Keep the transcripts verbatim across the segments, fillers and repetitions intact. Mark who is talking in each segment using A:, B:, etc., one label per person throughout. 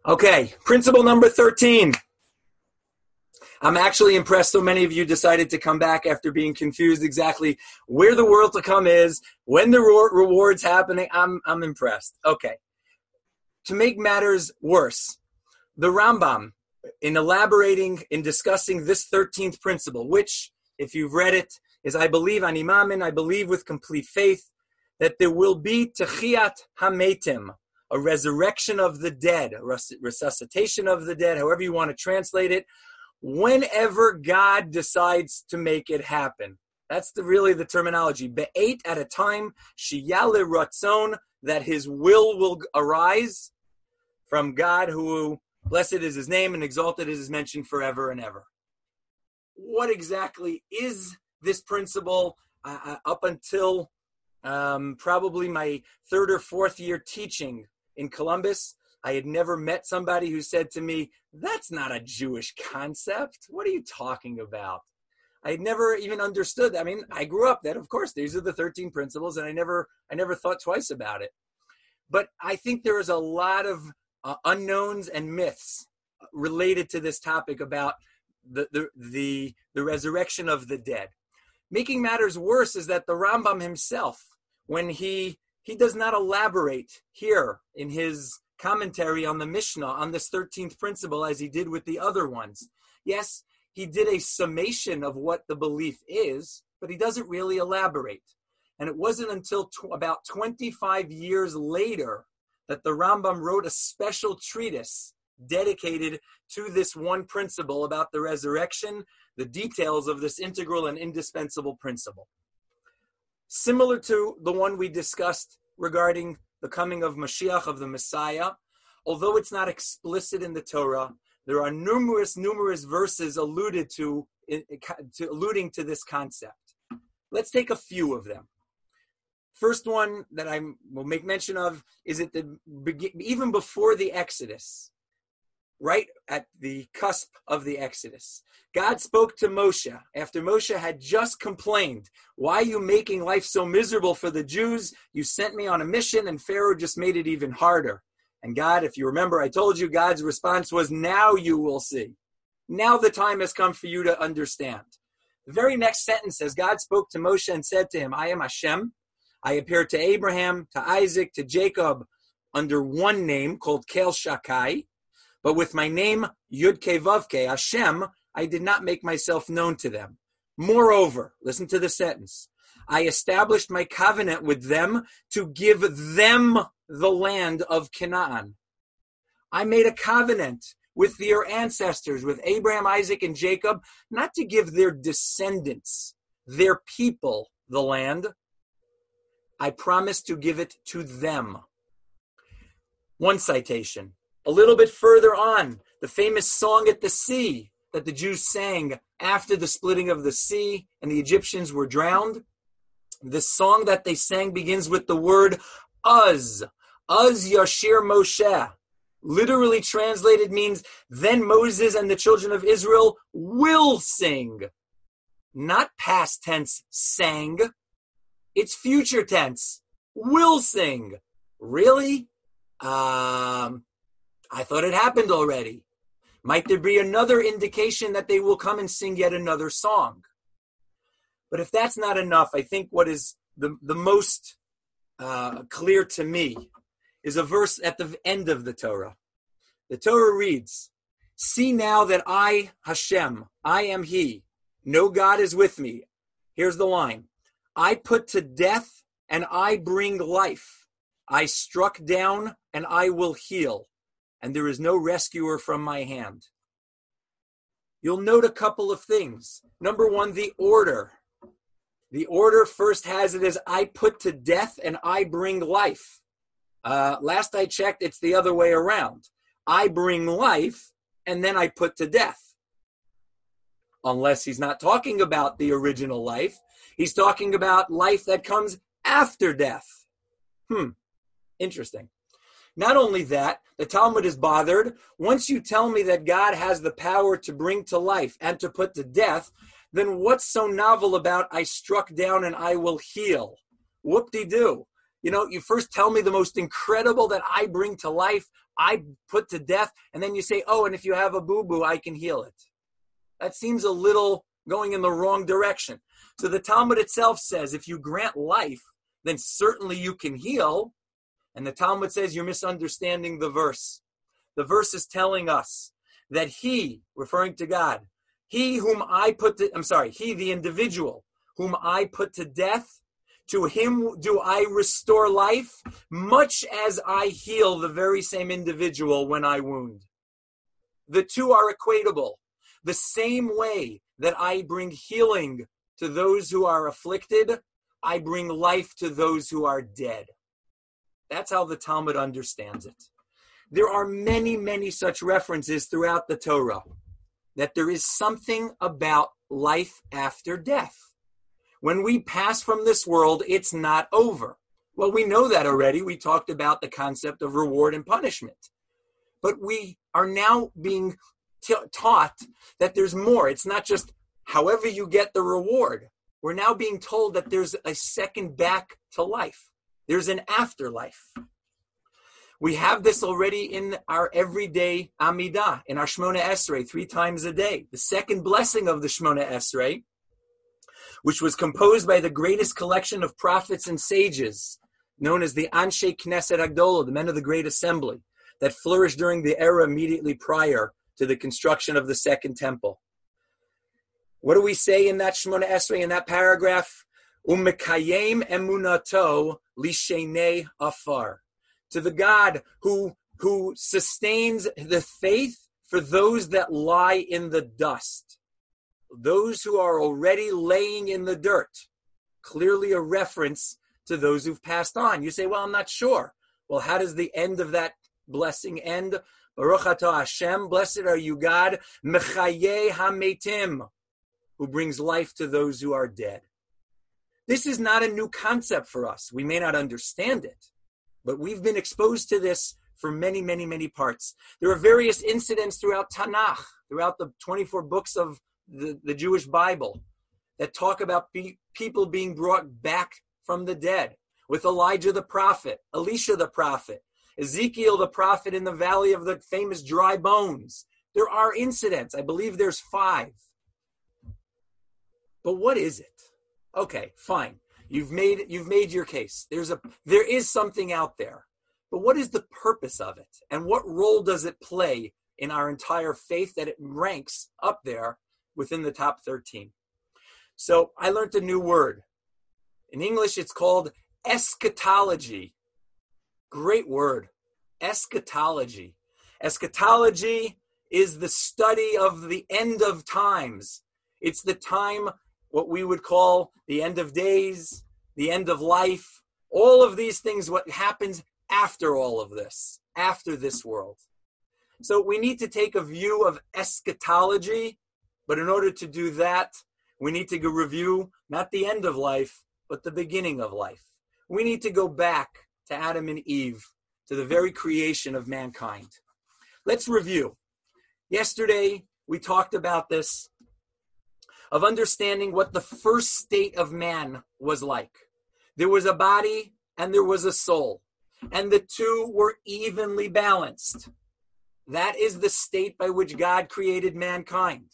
A: Okay, principle number thirteen. I'm actually impressed so many of you decided to come back after being confused exactly where the world to come is, when the reward's happening. I'm, I'm impressed. Okay. To make matters worse, the Rambam, in elaborating, in discussing this thirteenth principle, which, if you've read it, is I believe, ani mamin, I believe with complete faith, that there will be techiyat hametim, a resurrection of the dead, a resuscitation of the dead, however you want to translate it, whenever God decides to make it happen. That's the, really the terminology. Be'et, at a time, shiyale ratzon, that his will will arise from God, who, blessed is his name and exalted is his mention forever and ever. What exactly is this principle? Uh, up until um, probably my third or fourth year teaching in Columbus, I had never met somebody who said to me, that's not a Jewish concept. What are you talking about? I had never even understood. I mean, I grew up that, of course, these are the thirteen principles, and I never I never thought twice about it. But I think there is a lot of uh, unknowns and myths related to this topic about the, the, the, the resurrection of the dead. Making matters worse is that the Rambam himself, when he he does not elaborate here in his commentary on the Mishnah, on this thirteenth principle, as he did with the other ones. Yes, he did a summation of what the belief is, but he doesn't really elaborate. And it wasn't until tw- about twenty-five years later that the Rambam wrote a special treatise dedicated to this one principle about the resurrection, the details of this integral and indispensable principle. Similar to the one we discussed regarding the coming of Mashiach, of the Messiah, although it's not explicit in the Torah, there are numerous, numerous verses alluded to, to alluding to this concept. Let's take a few of them. First one that I will make mention of is at the even before the Exodus, right at the cusp of the Exodus. God spoke to Moshe after Moshe had just complained, why are you making life so miserable for the Jews? You sent me on a mission and Pharaoh just made it even harder. And God, if you remember, I told you God's response was, now you will see. Now the time has come for you to understand. The very next sentence says, God spoke to Moshe and said to him, I am Hashem. I appeared to Abraham, to Isaac, to Jacob under one name called Kel Shakai. But with my name, Yud Ke Vav Ke, Hashem, I did not make myself known to them. Moreover, listen to the sentence, I established my covenant with them to give them the land of Canaan. I made a covenant with their ancestors, with Abraham, Isaac, and Jacob, not to give their descendants, their people, the land. I promised to give it to them. One citation. A little bit further on, the famous song at the sea that the Jews sang after the splitting of the sea and the Egyptians were drowned. The song that they sang begins with the word Uz. Uz Yashir Moshe. Literally translated means, then Moses and the children of Israel will sing. Not past tense, sang. It's future tense, will sing. Really? Um... I thought it happened already. Might there be another indication that they will come and sing yet another song? But if that's not enough, I think what is the, the most uh, clear to me is a verse at the end of the Torah. The Torah reads, see now that I, Hashem, I am He. No God is with me. Here's the line. I put to death and I bring life. I struck down and I will heal. And there is no rescuer from my hand. You'll note a couple of things. Number one, the order. The order first has it as I put to death and I bring life. Uh, last I checked, it's the other way around. I bring life and then I put to death. Unless he's not talking about the original life. He's talking about life that comes after death. Hmm, interesting. Not only that, the Talmud is bothered. Once you tell me that God has the power to bring to life and to put to death, then what's so novel about I struck down and I will heal? Whoop-de-doo. You know, you first tell me the most incredible that I bring to life, I put to death, and then you say, oh, and if you have a boo-boo, I can heal it. That seems a little going in the wrong direction. So the Talmud itself says, if you grant life, then certainly you can heal. And the Talmud says you're misunderstanding the verse. The verse is telling us that he, referring to God, he whom I put to, I'm sorry, he, the individual, whom I put to death, to him do I restore life, much as I heal the very same individual when I wound. The two are equatable. The same way that I bring healing to those who are afflicted, I bring life to those who are dead. That's how the Talmud understands it. There are many, many such references throughout the Torah, that there is something about life after death. When we pass from this world, it's not over. Well, we know that already. We talked about the concept of reward and punishment. But we are now being t- taught that there's more. It's not just however you get the reward. We're now being told that there's a second back to life. There's an afterlife. We have this already in our everyday Amidah, in our Shmona Esrei, three times a day. The second blessing of the Shmona Esrei, which was composed by the greatest collection of prophets and sages, known as the Anshe Knesset Agdola, the men of the Great Assembly, that flourished during the era immediately prior to the construction of the Second Temple. What do we say in that Shmona Esrei, in that paragraph? Umekayem emunato lishenei afar. To the God who, who sustains the faith for those that lie in the dust. Those who are already laying in the dirt. Clearly a reference to those who've passed on. You say, well, I'm not sure. Well, how does the end of that blessing end? Baruch atah Hashem, blessed are you, God, mechaye hametim, who brings life to those who are dead. This is not a new concept for us. We may not understand it, but we've been exposed to this for many, many, many parts. There are various incidents throughout Tanakh, throughout the twenty-four books of the, the Jewish Bible, that talk about be, people being brought back from the dead, with Elijah the prophet, Elisha the prophet, Ezekiel the prophet in the valley of the famous dry bones. There are incidents. I believe there's five. But what is it? Okay, fine. You've made you've made your case. There's a there is something out there. But what is the purpose of it? And what role does it play in our entire faith that it ranks up there within the top thirteen? So I learned a new word. In English, it's called eschatology. Great word. Eschatology. Eschatology is the study of the end of times. It's the time, what we would call the end of days, the end of life, all of these things, what happens after all of this, after this world. So we need to take a view of eschatology, but in order to do that, we need to go review not the end of life, but the beginning of life. We need to go back to Adam and Eve, to the very creation of mankind. Let's review. Yesterday, we talked about this, of understanding what the first state of man was like. There was a body and there was a soul, and the two were evenly balanced. That is the state by which God created mankind.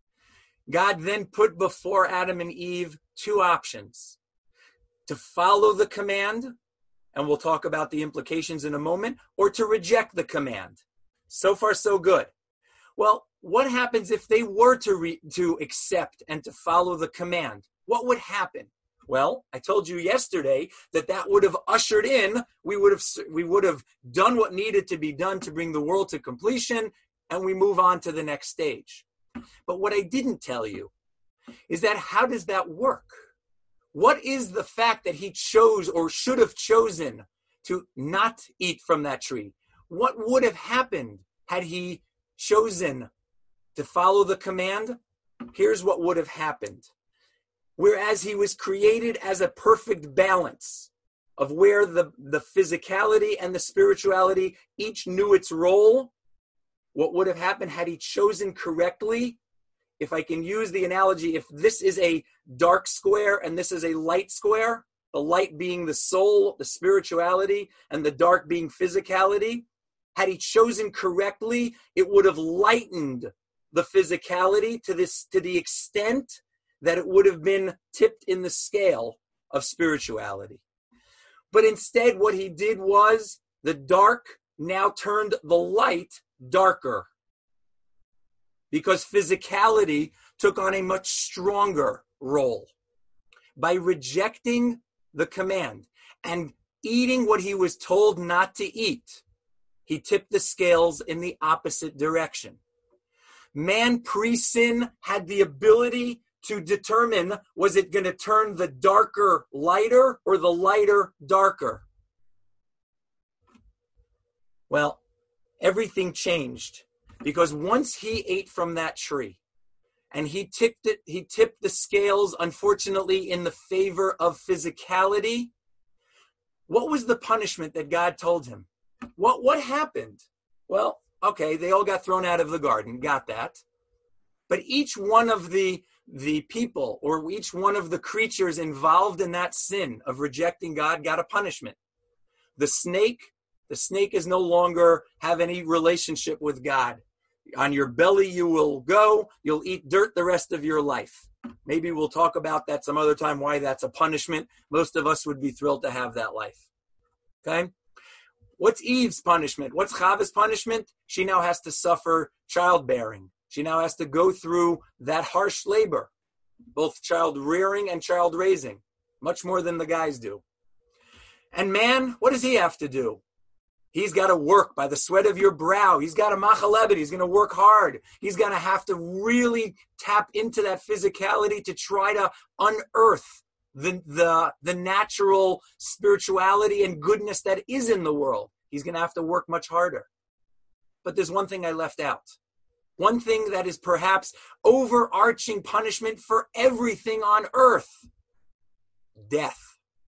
A: God then put before Adam and Eve two options: to follow the command, and we'll talk about the implications in a moment, or to reject the command. So far, so good. Well, what happens if they were to re- to accept and to follow the command? What would happen? Well, I told you yesterday that that would have ushered in, we would have we would have done what needed to be done to bring the world to completion, and we move on to the next stage. But what I didn't tell you is that how does that work? What is the fact that he chose or should have chosen to not eat from that tree? What would have happened had he chosen to follow the command? Here's what would have happened. Whereas he was created as a perfect balance of where the, the physicality and the spirituality each knew its role, what would have happened had he chosen correctly? If I can use the analogy, if this is a dark square and this is a light square, the light being the soul, the spirituality, and the dark being physicality, had he chosen correctly, it would have lightened the physicality to this, to the extent that it would have been tipped in the scale of spirituality. But instead, what he did was the dark now turned the light darker, because physicality took on a much stronger role. By rejecting the command and eating what he was told not to eat, he tipped the scales in the opposite direction. Man pre-sin had the ability to determine, was it going to turn the darker lighter or the lighter darker? Well, everything changed, because once he ate from that tree and he tipped it, he tipped the scales, unfortunately, in the favor of physicality. What was the punishment that God told him? What, what happened? Well, okay, they all got thrown out of the garden, got that. But each one of the, the people or each one of the creatures involved in that sin of rejecting God got a punishment. The snake, the snake is no longer have any relationship with God. On your belly you will go, you'll eat dirt the rest of your life. Maybe we'll talk about that some other time, why that's a punishment. Most of us would be thrilled to have that life. Okay? What's Eve's punishment? What's Chava's punishment? She now has to suffer childbearing. She now has to go through that harsh labor, both child rearing and child raising, much more than the guys do. And man, what does he have to do? He's got to work by the sweat of your brow. He's got to machalebet. He's going to work hard. He's going to have to really tap into that physicality to try to unearth the, the, the natural spirituality and goodness that is in the world. He's going to have to work much harder. But there's one thing I left out. One thing that is perhaps overarching punishment for everything on earth. Death.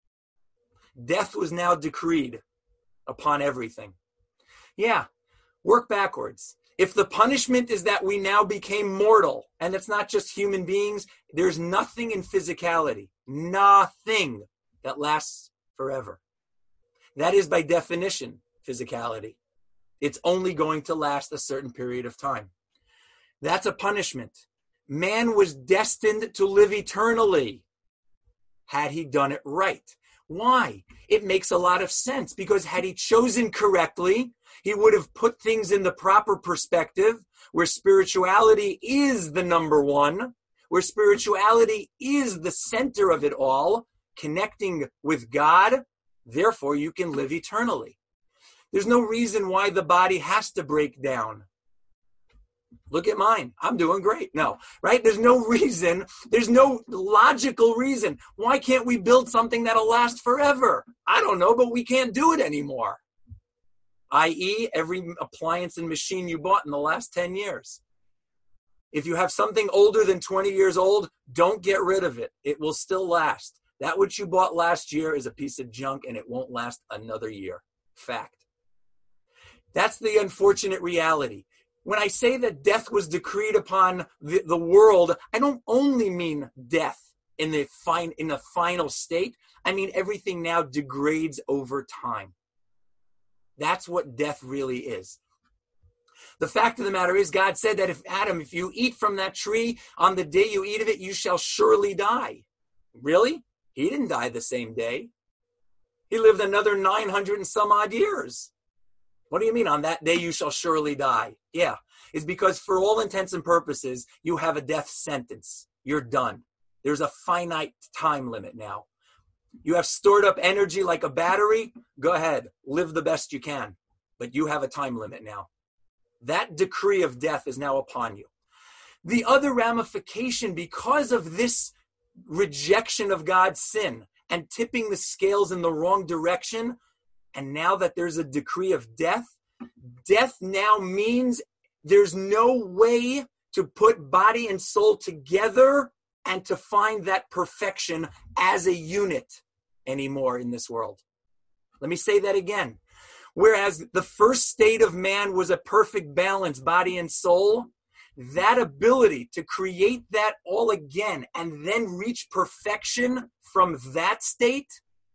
A: Death was now decreed upon everything. Yeah, work backwards. If the punishment is that we now became mortal, and it's not just human beings, there's nothing in physicality, nothing that lasts forever. That is by definition physicality. It's only going to last a certain period of time. That's a punishment. Man was destined to live eternally had he done it right. Why? It makes a lot of sense, because had he chosen correctly, he would have put things in the proper perspective, where spirituality is the number one, where spirituality is the center of it all, connecting with God. Therefore, you can live eternally. There's no reason why the body has to break down. Look at mine. I'm doing great. No, right? There's no reason. There's no logical reason. Why can't we build something that'll last forever? I don't know, but we can't do it anymore. that is, every appliance and machine you bought in the last ten years. If you have something older than twenty years old, don't get rid of it. It will still last. That which you bought last year is a piece of junk, and it won't last another year. Fact. That's the unfortunate reality. When I say that death was decreed upon the, the world, I don't only mean death in the fine, in the final state. I mean everything now degrades over time. That's what death really is. The fact of the matter is, God said that if Adam, if you eat from that tree, on the day you eat of it, you shall surely die. Really? He didn't die the same day. He lived another nine hundred and some odd years. What do you mean, on that day you shall surely die? Yeah, it's because for all intents and purposes, you have a death sentence. You're done. There's a finite time limit now. You have stored up energy like a battery. Go ahead, live the best you can. But you have a time limit now. That decree of death is now upon you. The other ramification, because of this rejection of God's sin and tipping the scales in the wrong direction, and now that there's a decree of death, death now means there's no way to put body and soul together and to find that perfection as a unit anymore in this world. Let me say that again. Whereas the first state of man was a perfect balance, body and soul, that ability to create that all again and then reach perfection from that state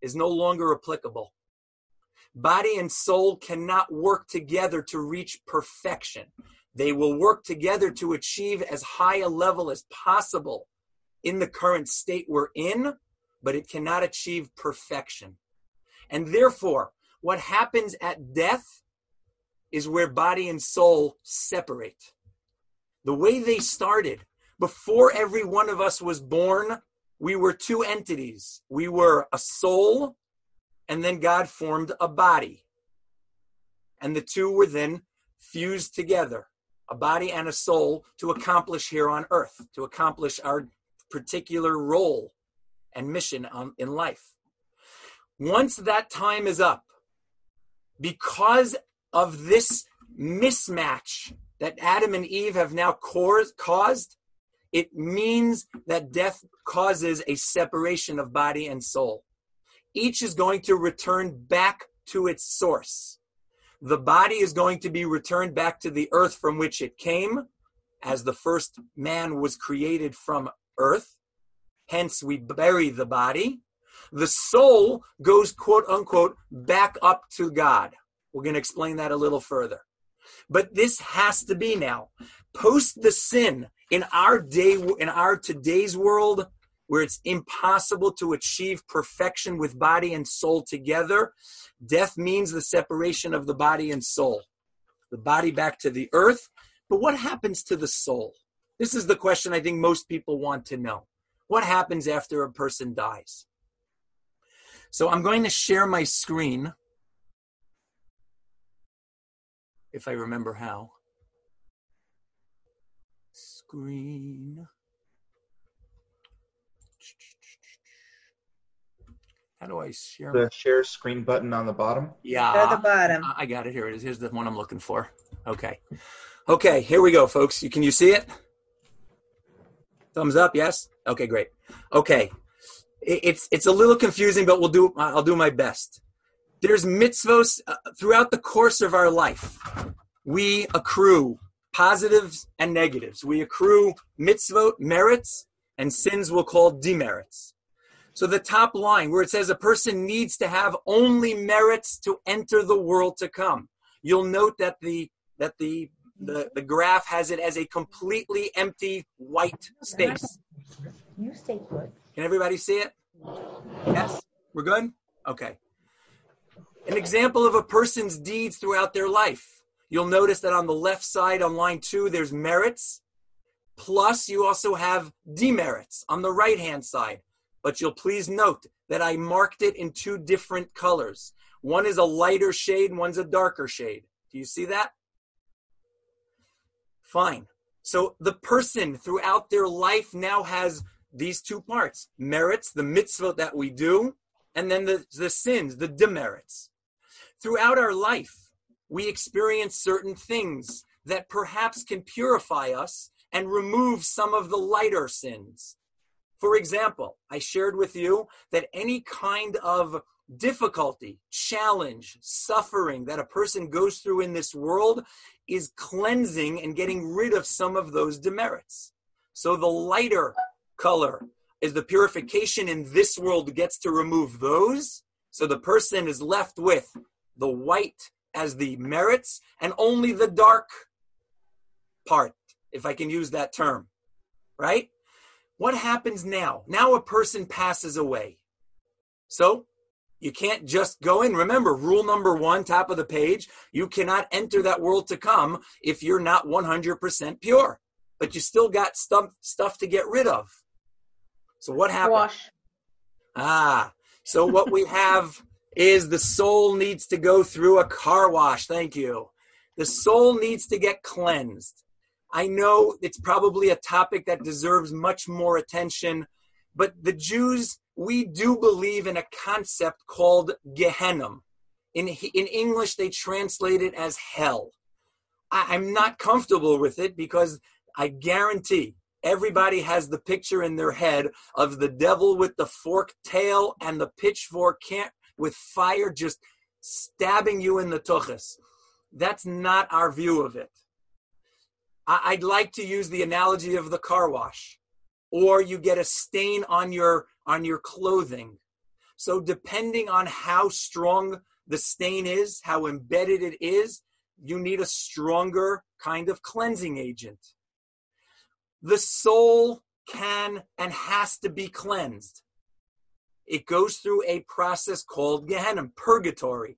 A: is no longer applicable. Body and soul cannot work together to reach perfection. They will work together to achieve as high a level as possible in the current state we're in, but it cannot achieve perfection. And therefore, what happens at death is where body and soul separate. The way they started, before every one of us was born, we were two entities. We were a soul, and then God formed a body. And the two were then fused together, a body and a soul, to accomplish here on earth, to accomplish our particular role and mission on, in life. Once that time is up, because of this mismatch that Adam and Eve have now caused, it means that death causes a separation of body and soul. Each is going to return back to its source. The body is going to be returned back to the earth from which it came, as the first man was created from earth. Hence, we bury the body. The soul goes, quote unquote, back up to God. We're going to explain that a little further. But this has to be now. Post the sin in our day, in our today's world, where it's impossible to achieve perfection with body and soul together, death means the separation of the body and soul. The body back to the earth. But what happens to the soul? This is the question I think most people want to know. What happens after a person dies? So I'm going to share my screen, if I remember how. Screen. How do I share?
B: The share screen button on the bottom?
A: Yeah.
C: At the bottom.
A: I got it. Here it is. Here's the one I'm looking for. Okay. Okay, here we go, folks. You, can you see it? Thumbs up, yes? Okay, great. Okay. It, it's it's a little confusing, but we'll do I'll do my best. There's mitzvos uh, throughout the course of our life. We accrue positives and negatives. We accrue mitzvot, merits, and sins we'll call demerits. So the top line where it says a person needs to have only merits to enter the world to come. You'll note that the that the the, the graph has it as a completely empty white space.
C: You stay put.
A: Can everybody see it? Yes? We're good? Okay. An example of a person's deeds throughout their life. You'll notice that on the left side on line two, there's merits. Plus, you also have demerits on the right-hand side. But you'll please note that I marked it in two different colors. One is a lighter shade and one's a darker shade. Do you see that? Fine. So the person throughout their life now has these two parts. Merits, the mitzvot that we do, and then the, the sins, the demerits. Throughout our life, we experience certain things that perhaps can purify us and remove some of the lighter sins. For example, I shared with you that any kind of difficulty, challenge, suffering that a person goes through in this world is cleansing and getting rid of some of those demerits. So the lighter color is the purification in this world gets to remove those. So the person is left with the white as the merits and only the dark part, if I can use that term, right? What happens now? Now a person passes away. So you can't just go in. Remember, rule number one, top of the page, you cannot enter that world to come if you're not one hundred percent pure. But you still got stuff, stuff to get rid of. So what happens?
C: Wash.
A: Ah, so what we have is the soul needs to go through a car wash. Thank you. The soul needs to get cleansed. I know it's probably a topic that deserves much more attention, but the Jews, we do believe in a concept called Gehenna. In, in English, they translate it as hell. I, I'm not comfortable with it because I guarantee everybody has the picture in their head of the devil with the forked tail and the pitchfork can't, with fire just stabbing you in the tuchus. That's not our view of it. I'd like to use the analogy of the car wash, or you get a stain on your on your clothing. So depending on how strong the stain is, how embedded it is, you need a stronger kind of cleansing agent. The soul can and has to be cleansed. It goes through a process called Gehenna, purgatory.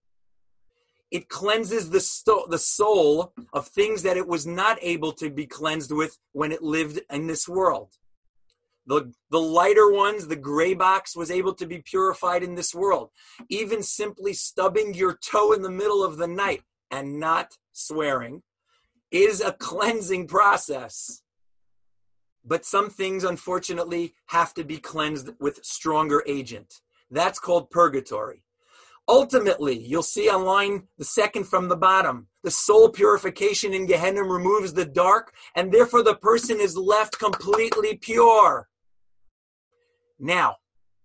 A: It cleanses the, sto- the soul of things that it was not able to be cleansed with when it lived in this world. The, the lighter ones, the gray box, was able to be purified in this world. Even simply stubbing your toe in the middle of the night and not swearing is a cleansing process. But some things, unfortunately, have to be cleansed with stronger agent. That's called purgatory. Ultimately, you'll see on line the second from the bottom, the soul purification in Gehenna removes the dark, and therefore the person is left completely pure. Now,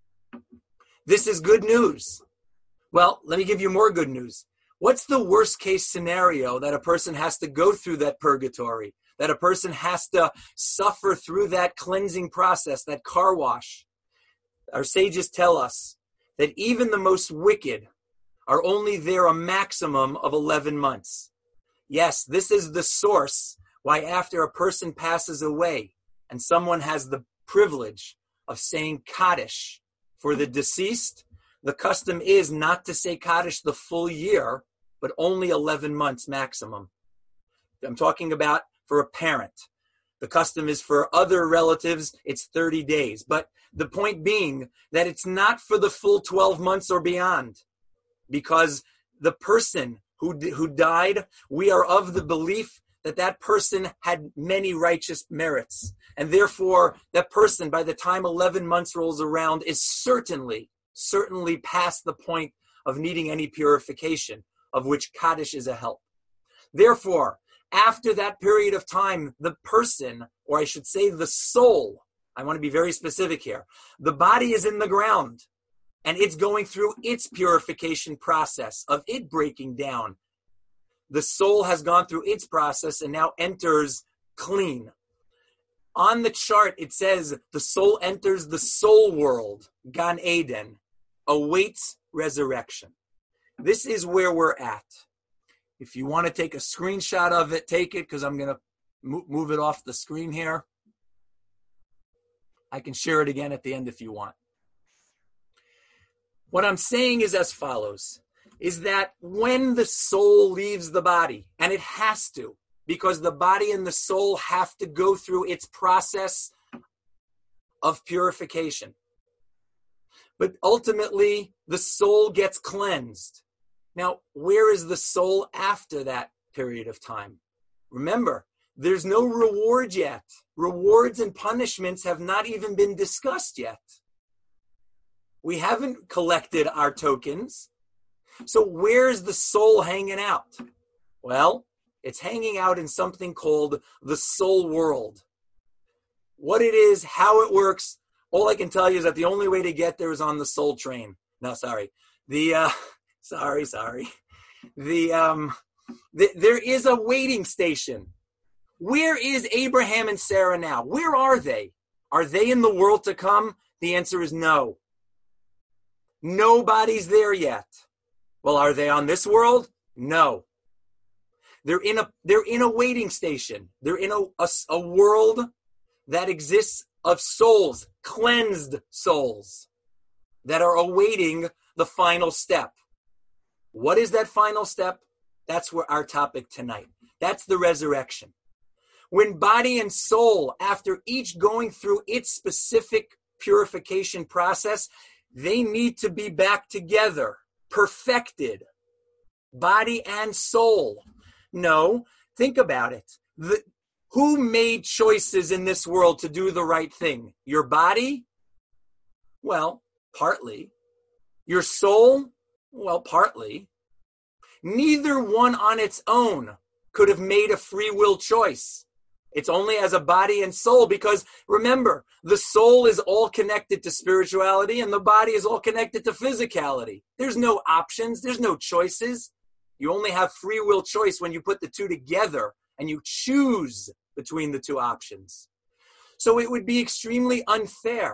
A: this is good news. Well, let me give you more good news. What's the worst case scenario that a person has to go through that purgatory, that a person has to suffer through that cleansing process, that car wash? Our sages tell us that even the most wicked are only there a maximum of eleven months. Yes, this is the source why after a person passes away and someone has the privilege of saying Kaddish for the deceased, the custom is not to say Kaddish the full year, but only eleven months maximum. I'm talking about for a parent. The custom is for other relatives, it's thirty days. But the point being that it's not for the full twelve months or beyond, because the person who, who died, we are of the belief that that person had many righteous merits. And therefore, that person, by the time eleven months rolls around, is certainly, certainly past the point of needing any purification, of which Kaddish is a help. Therefore, after that period of time, the person, or I should say the soul, I want to be very specific here, the body is in the ground, and it's going through its purification process of it breaking down. The soul has gone through its process and now enters clean. On the chart, it says the soul enters the soul world, Gan Eden, awaits resurrection. This is where we're at. If you want to take a screenshot of it, take it, because I'm going to move it off the screen here. I can share it again at the end if you want. What I'm saying is as follows, is that when the soul leaves the body, and it has to, because the body and the soul have to go through its process of purification. But ultimately, the soul gets cleansed. Now, where is the soul after that period of time? Remember, there's no reward yet. Rewards and punishments have not even been discussed yet. We haven't collected our tokens. So where's the soul hanging out? Well, it's hanging out in something called the soul world. What it is, how it works, all I can tell you is that the only way to get there is on the soul train. No, sorry. The, uh, sorry, sorry. The, um, the, there is a waiting station. Where is Abraham and Sarah now? Where are they? Are they in the world to come? The answer is no. Nobody's there yet. Well, are they on this world? No. They're in a they're in a waiting station. They're in a, a, a world that exists of souls, cleansed souls, that are awaiting the final step. What is that final step? That's where our topic tonight. That's the resurrection. When body and soul, after each going through its specific purification process, they need to be back together, perfected, body and soul. No, think about it. The, who made choices in this world to do the right thing? Your body? Well, partly. Your soul? Well, partly. Neither one on its own could have made a free will choice. It's only as a body and soul, because remember, the soul is all connected to spirituality and the body is all connected to physicality. There's no options. There's no choices. You only have free will choice when you put the two together and you choose between the two options. So it would be extremely unfair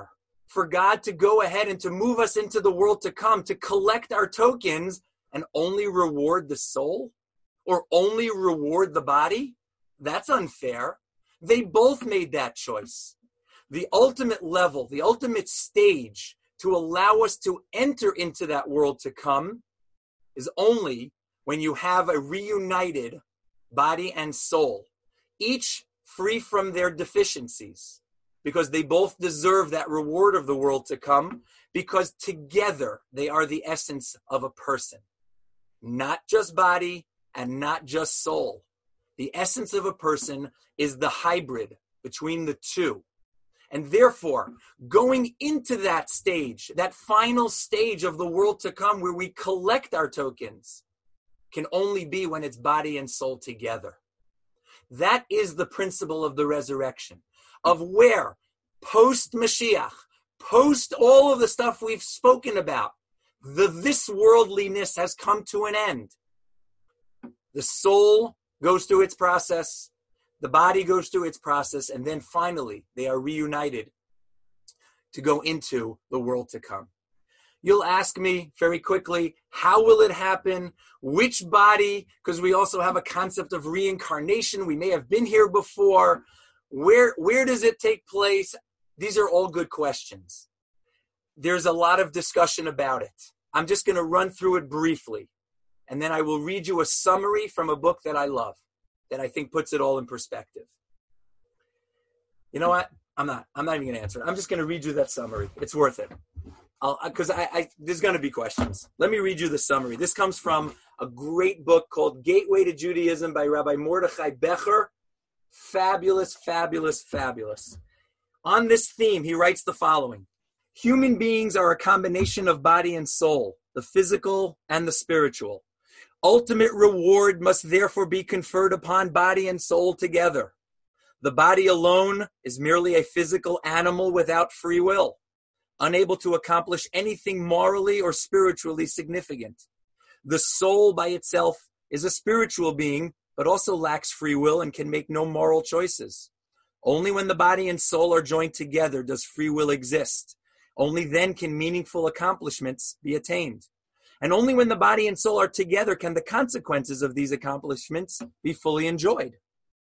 A: for God to go ahead and to move us into the world to come, to collect our tokens and only reward the soul or only reward the body? That's unfair. They both made that choice. The ultimate level, the ultimate stage to allow us to enter into that world to come is only when you have a reunited body and soul, each free from their deficiencies, because they both deserve that reward of the world to come, because together they are the essence of a person, not just body and not just soul. The essence of a person is the hybrid between the two. And therefore, going into that stage, that final stage of the world to come where we collect our tokens, can only be when it's body and soul together. That is the principle of the resurrection, of where post-Mashiach, post all of the stuff we've spoken about, the this worldliness has come to an end. The soul goes through its process, the body goes through its process, and then finally they are reunited to go into the world to come. You'll ask me very quickly, how will it happen? Which body? Because we also have a concept of reincarnation. We may have been here before. Where, where does it take place? These are all good questions. There's a lot of discussion about it. I'm just going to run through it briefly. And then I will read you a summary from a book that I love, that I think puts it all in perspective. You know what? I'm not. I'm not even going to answer it. I'm just going to read you that summary. It's worth it. Because I, I, there's going to be questions. Let me read you the summary. This comes from a great book called Gateway to Judaism by Rabbi Mordechai Becher. Fabulous, fabulous, fabulous. On this theme, he writes the following. Human beings are a combination of body and soul, the physical and the spiritual. Ultimate reward must therefore be conferred upon body and soul together. The body alone is merely a physical animal without free will, unable to accomplish anything morally or spiritually significant. The soul by itself is a spiritual being, but also lacks free will and can make no moral choices. Only when the body and soul are joined together does free will exist. Only then can meaningful accomplishments be attained. And only when the body and soul are together can the consequences of these accomplishments be fully enjoyed.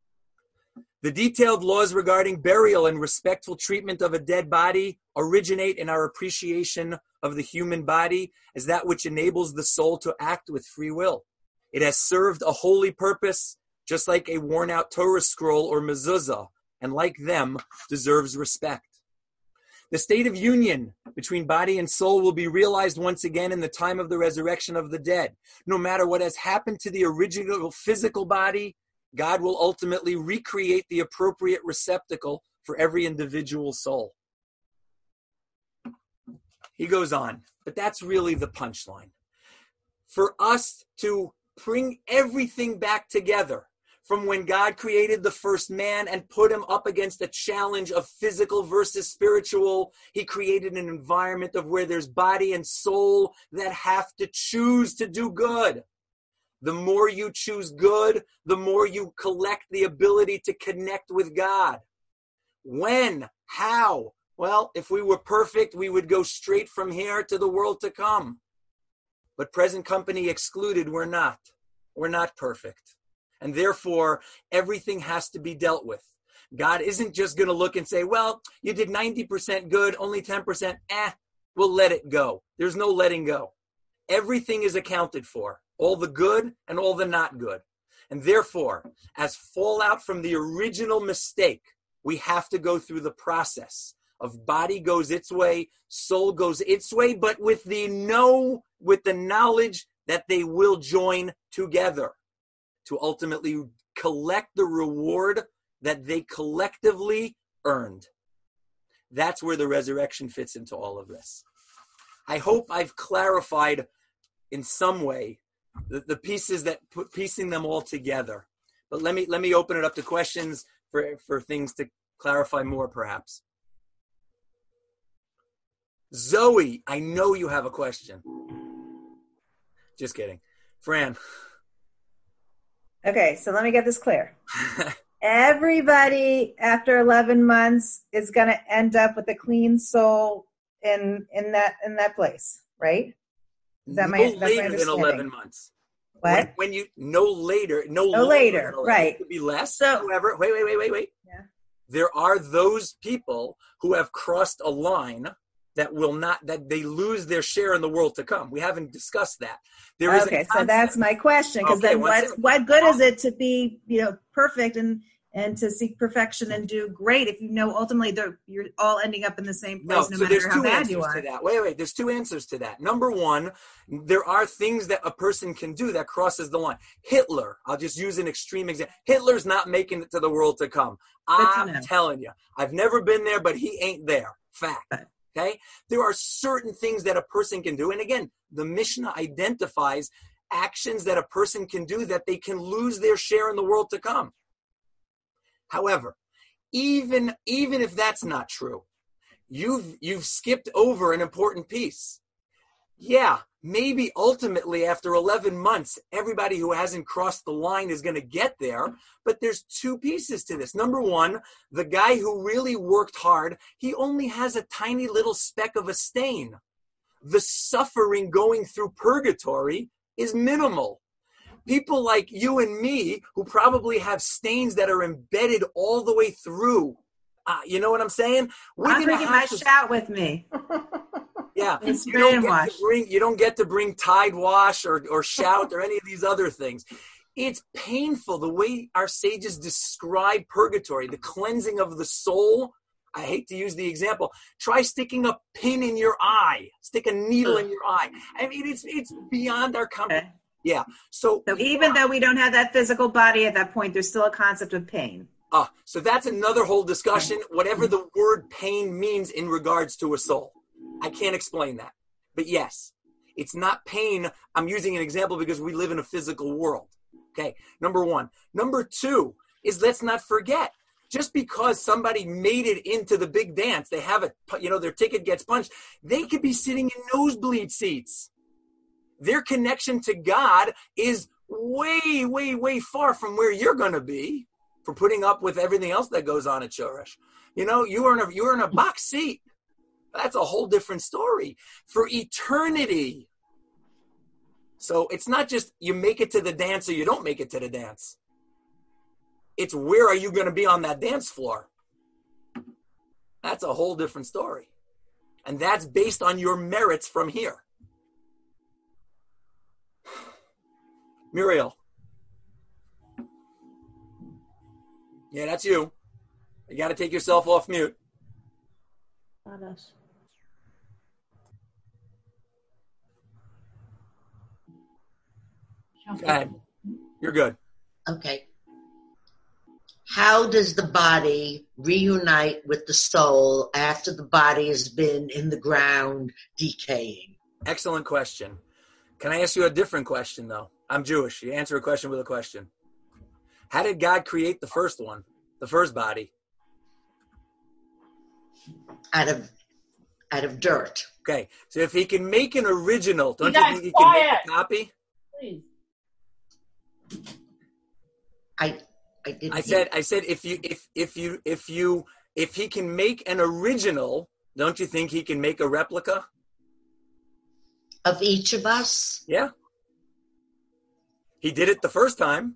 A: The detailed laws regarding burial and respectful treatment of a dead body originate in our appreciation of the human body as that which enables the soul to act with free will. It has served a holy purpose, just like a worn-out Torah scroll or mezuzah, and like them, deserves respect. The state of union between body and soul will be realized once again in the time of the resurrection of the dead. No matter what has happened to the original physical body, God will ultimately recreate the appropriate receptacle for every individual soul. He goes on, but that's really the punchline. For us to bring everything back together, from when God created the first man and put him up against a challenge of physical versus spiritual, he created an environment of where there's body and soul that have to choose to do good. The more you choose good, the more you collect the ability to connect with God. When? How? Well, if we were perfect, we would go straight from here to the world to come. But present company excluded, we're not. We're not perfect. And therefore, everything has to be dealt with. God isn't just going to look and say, well, you did ninety percent good, only ten percent, eh, we'll let it go. There's no letting go. Everything is accounted for, all the good and all the not good. And therefore, as fallout from the original mistake, we have to go through the process of body goes its way, soul goes its way, but with the know, with the knowledge that they will join together to ultimately collect the reward that they collectively earned. That's where the resurrection fits into all of this. I hope I've clarified in some way the, the pieces that put piecing them all together. But let me let me open it up to questions for, for things to clarify more, perhaps. Zoe, I know you have a question. Just kidding. Fran.
C: Okay, so let me get this clear. Everybody after eleven months is going to end up with a clean soul in in that in that place, right? Is that
A: no
C: my, that's my
A: later than
C: understanding?
A: eleven months.
C: What?
A: When, when you no later, no,
C: No
A: longer
C: later,
A: than eleven.
C: right.
A: It could be less.
C: So-
A: However, wait, wait, wait, wait, wait.
C: Yeah.
A: There are those people who have crossed a line that will not, that they lose their share in the world to come. We haven't discussed that. There is a
C: Okay, so
A: concept-
C: that's my question. Because
A: Okay,
C: then,
A: one
C: what
A: second.
C: what good is it to be, you know, perfect and and to seek perfection and do great if you know ultimately they're, you're all ending up in the same
A: No,
C: place, no,
A: so there's
C: matter how
A: two
C: bad
A: answers
C: you are.
A: to that. Wait, wait, there's two answers to that. Number one, there are things that a person can do that crosses the line. Hitler, I'll just use an extreme example. Hitler's not making it to the world to come.
C: Good to
A: I'm
C: know.
A: telling you. I've never been there, but he ain't there. Fact.
C: Right.
A: Okay? There are certain things that a person can do. And again, the Mishnah identifies actions that a person can do that they can lose their share in the world to come. However, even, even if that's not true, you've, you've skipped over an important piece. Yeah, maybe ultimately after eleven months, everybody who hasn't crossed the line is going to get there. But there's two pieces to this. Number one, the guy who really worked hard, he only has a tiny little speck of a stain. The suffering going through purgatory is minimal. People like you and me who probably have stains that are embedded all the way through. Uh, you know what I'm saying? We're
C: I'm
A: gonna
C: bringing my
A: have to-
C: shout with me.
A: Yeah,
C: It's
A: you don't, get
C: brainwashed.
A: to bring, you don't get to bring Tide Wash or, or Shout or any of these other things. It's painful the way our sages describe purgatory, the cleansing of the soul. I hate to use the example. Try sticking a pin in your eye. Stick a needle in your eye. I mean, it's it's beyond our comprehension.
C: Okay.
A: Yeah. So,
C: So even though we don't have that physical body at that point, there's still a concept of pain.
A: uh, so that's another whole discussion. Whatever the word pain means in regards to a soul. I can't explain that. But yes, it's not pain. I'm using an example because we live in a physical world. Okay, number one. Number two is, let's not forget, just because somebody made it into the big dance, they have a, you know, their ticket gets punched, they could be sitting in nosebleed seats. Their connection to God is way, way, way far from where you're going to be for putting up with everything else that goes on at Shoresh. You know, you were in a, you were in a box seat. That's a whole different story for eternity. So it's not just you make it to the dance or you don't make it to the dance. It's where are you going to be on that dance floor? That's a whole different story. And that's based on your merits from here. Muriel. Yeah, that's you. You got to take yourself off mute.
D: Not us.
A: Go ahead. You're good.
D: Okay. How does the body reunite with the soul after the body has been in the ground decaying?
A: Excellent question. Can I ask you a different question, though? I'm Jewish. You answer a question with a question. How did God create the first one, the first body?
D: Out of out of dirt.
A: Okay, so if he can make an original, don't
E: You
A: you
E: guys
A: think he can make
E: quiet.
A: a copy?
E: Please.
D: I I didn't
A: I said, I said, if you, if, if you, if you, if he can make an original, don't you think he can make a replica?
D: of each of us.
A: Yeah. He did it the first time.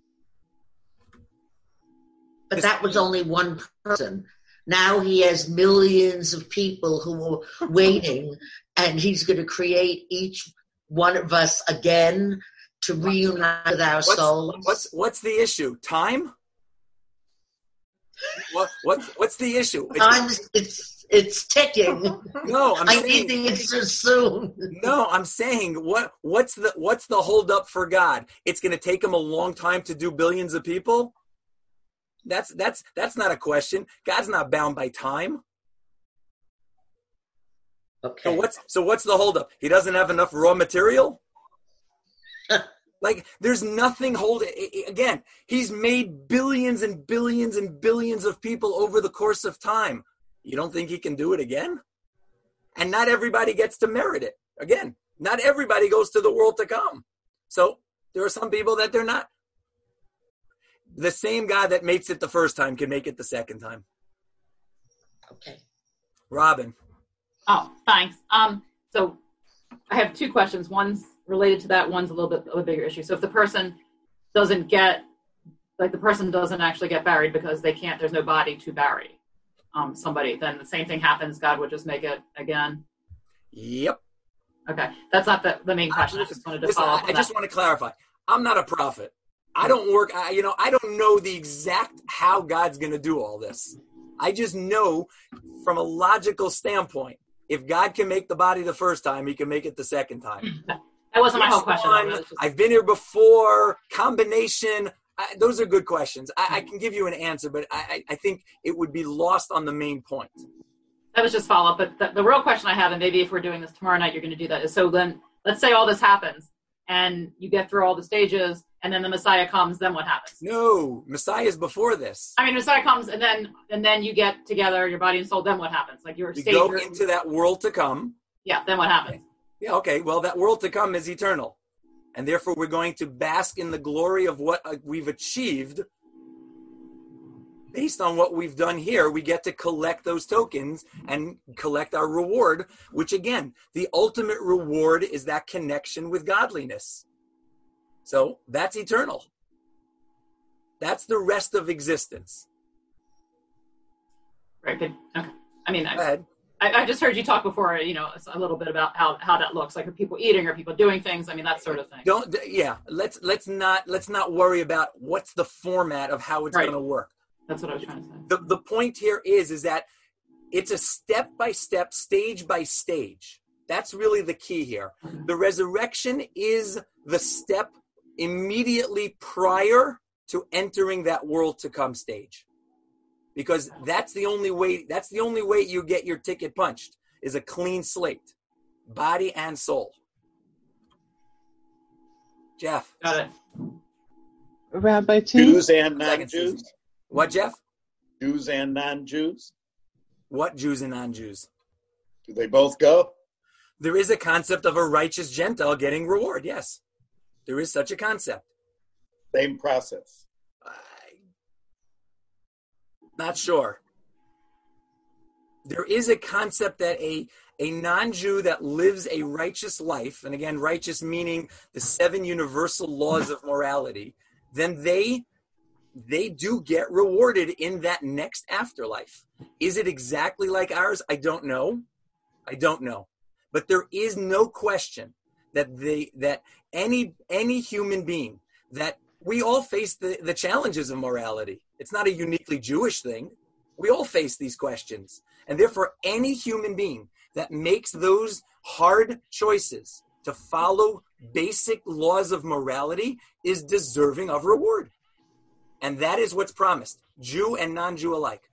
D: But that was only one person. Now he has millions of people who are waiting, and he's going to create each one of us again to reunite with our
A: What's,
D: souls.
A: what's, what's the issue? Time? What, what's, what's the issue? It's-
D: Time is, it's it's ticking.
A: no, I'm
D: I
A: saying,
D: need the answer soon.
A: no, I'm saying what, what's the, what's the holdup for God? It's going to take him a long time to do billions of people. That's, that's, that's not a question. God's not bound by time.
D: Okay.
A: So what's so what's the holdup? He doesn't have enough raw material? Like, there's nothing hold again, he's made billions and billions and billions of people over the course of time. You don't think he can do it again? And not everybody gets to merit it. Again, not everybody goes to the world to come. So there are some people that they're not. The same guy that makes it the first time can make it the second time.
D: Okay.
A: Robin.
E: Oh, thanks. Um, so I have two questions. One's related to that. One's a little bit of a bigger issue. So if the person doesn't get, like the person doesn't actually get buried because they can't, there's no body to bury um, somebody, then the same thing happens. God would just make it again.
A: Yep.
E: Okay. That's not the, the main question. I just wanted to
A: Listen,
E: follow up
A: I,
E: on
A: I just
E: that.
A: want to clarify. I'm not a prophet. I don't work, I, you know, I don't know the exact how God's going to do all this. I just know from a logical standpoint, if God can make the body the first time, he can make it the second time.
E: That wasn't my
A: Which
E: whole question.
A: one?
E: though. It was just-
A: I've been here before, combination. I, those are good questions. I, I can give you an answer, but I, I think it would be lost on the main point.
E: That was just follow up. But the, the real question I have, and maybe if we're doing this tomorrow night, you're going to do that, is so then let's say all this happens and you get through all the stages and then the Messiah comes, then what happens?
A: No, Messiah is before this.
E: I mean, Messiah comes and then and then you get together, your body and soul, then what happens? Like your
A: We
E: stage.
A: go
E: your-
A: into that world to come.
E: yeah, then what happens?
A: Yeah, okay. Well, that world to come is eternal. And therefore, we're going to bask in the glory of what uh, we've achieved. Based on what we've done here, we get to collect those tokens and collect our reward, which again, the ultimate reward is that connection with godliness. So that's eternal. That's the rest of existence.
E: Right. Good. Okay. I mean,
A: Go
E: I,
A: ahead.
E: I, I just heard you talk before, you know, a little bit about how, how that looks. Like, are people eating? Are people doing things? I mean, that sort of thing.
A: Don't, yeah, let's, let's not, let's not worry about what's the format of how it's
E: Right.
A: going to work.
E: That's what I was trying to say.
A: The, the point here is, is that it's a step-by-step, stage-by-stage. That's really the key here. The resurrection is the step immediately prior to entering that world to come stage. Because that's the only way, that's the only way you get your ticket punched, is a clean slate, body and soul. Jeff.
E: Got it.
F: Rabbi T?
G: Jews and
A: Second season.
G: non-Jews?
A: What, Jeff?
G: Jews and non-Jews?
A: What Jews and non-Jews?
G: Do they both go?
A: There is a concept of a righteous Gentile getting reward, yes. There is such a concept.
G: Same process.
A: I'm not sure. There is a concept that a, a non-Jew that lives a righteous life, and again, righteous meaning the seven universal laws of morality, then they they do get rewarded in that next afterlife. Is it exactly like ours? I don't know. I don't know. But there is no question that they that any any human being, that we all face the, the challenges of morality. It's not a uniquely Jewish thing. We all face these questions. And therefore, any human being that makes those hard choices to follow basic laws of morality is deserving of reward. And that is what's promised, Jew and non-Jew alike.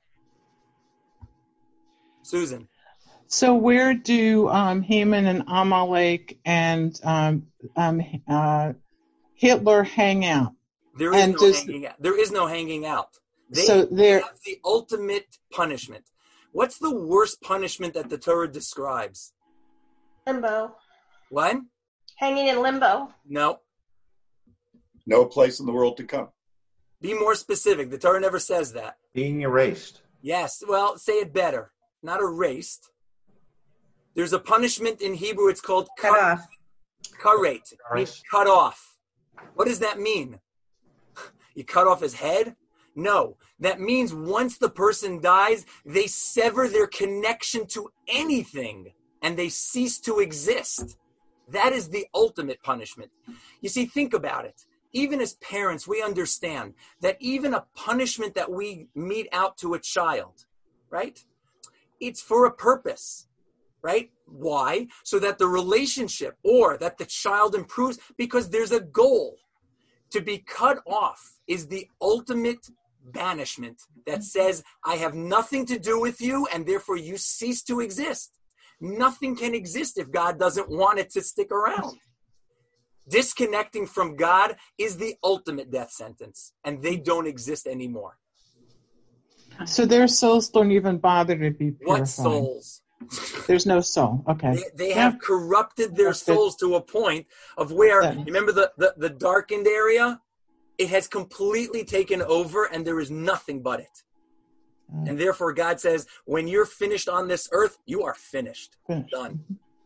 A: Susan.
F: So where do um, Haman and Amalek and um, um, uh, Hitler hang out?
A: There is
F: And
A: no
F: does-
A: hanging out. There is no hanging out. They
F: So they're-
A: have the ultimate punishment. What's the worst punishment that the Torah describes?
H: Limbo.
A: What?
H: Hanging in limbo.
A: No.
G: No place in the world to come.
A: Be more specific. The Torah never says that.
B: Being erased.
A: Yes. Well, say it better. Not erased. There's a punishment in Hebrew. It's called
C: Cut off.
A: karet. Means cut off. What does that mean? You cut off his head? No. That means once the person dies, they sever their connection to anything and they cease to exist. That is the ultimate punishment. You see, think about it. Even as parents, we understand that even a punishment that we mete out to a child, right? It's for a purpose, right? Why? So that the relationship or that the child improves, because there's a goal. To be cut off is the ultimate banishment that says, I have nothing to do with you and therefore you cease to exist. Nothing can exist if God doesn't want it to stick around. Disconnecting from God is the ultimate death sentence, and they don't exist anymore.
F: So their souls don't even bother to be purified.
A: What souls?
F: There's no soul. Okay.
A: They, they
F: Yeah.
A: have corrupted their
F: That's good.
A: souls to a point of where,
F: Yeah.
A: you remember the, the, the darkened area? It has completely taken over, and there is nothing but it. And therefore, God says, when you're finished on this earth, you are finished.
F: Finished.
A: Done.